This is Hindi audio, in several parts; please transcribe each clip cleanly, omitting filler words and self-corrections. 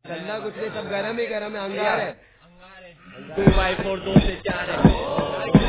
ठंडा कुछ नहीं, सब गरम ही गरम है, अंगार है। 2x4 2 से 4 है।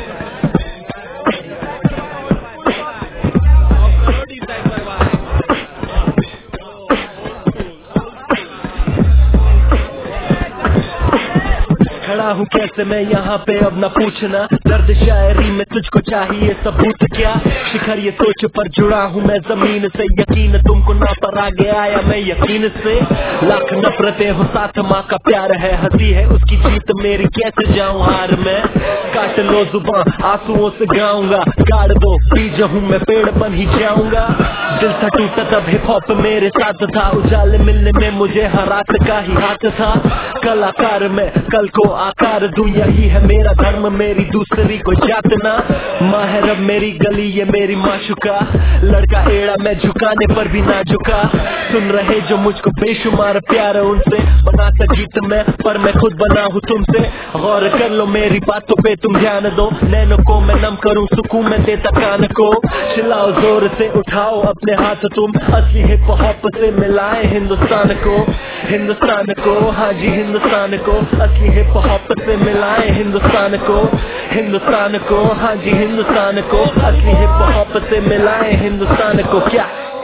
खड़ा हूँ कैसे मैं यहाँ पे अब न पूछना, दर्द शायरी में तुझको चाहिए सबूत क्या? शिखर ये सोच पर जुड़ा हूँ मैं जमीन से, यकीन तुमको ना पर आगे आया मैं यकीन से। लाख नफरतें हो साथ माँ का प्यार है, हंसी है उसकी जीत मेरी कैसे जाऊँ हार में। काट लो जुबान आंसुओं से गाऊंगा, गाड़ दो बीज हूँ मैं पेड़ बन ही जाऊंगा। दिल था टूटा तब हिप हॉप मेरे साथ था, उजाले मिलने में मुझे हर रात का ही हाथ था। कलाकार में कल को आकार दूं, यही है मेरा धर्म, मेरी दूसरी कोई जात ना। माहर मेरी गली ये मेरी माशुका, लड़का एड़ा मैं झुकाने पर भी ना झुका। सुन रहे जो मुझको बेशुमार प्यार है उनसे, बनाता गीत मैं पर मैं खुद बना हूँ तुमसे। गौर कर लो मेरी बातों पे तुम ध्यान दो, नैनों को मैं नम करूँ सुकून में देता कान को। चिल्लाओ जोर से उठाओ अपने हाथ तुम, असली हिप हॉप से मिलाए हिंदुस्तान को। हिंदुस्तान को हाँ जी हिंदुस्तान को, असली हिप हॉप से मिलाए हिंदुस्तान को। हिंदुस्तान को हाँ जी हिंदुस्तान को, असली हिप हॉप से मिलाए हिंदुस्तान को। क्या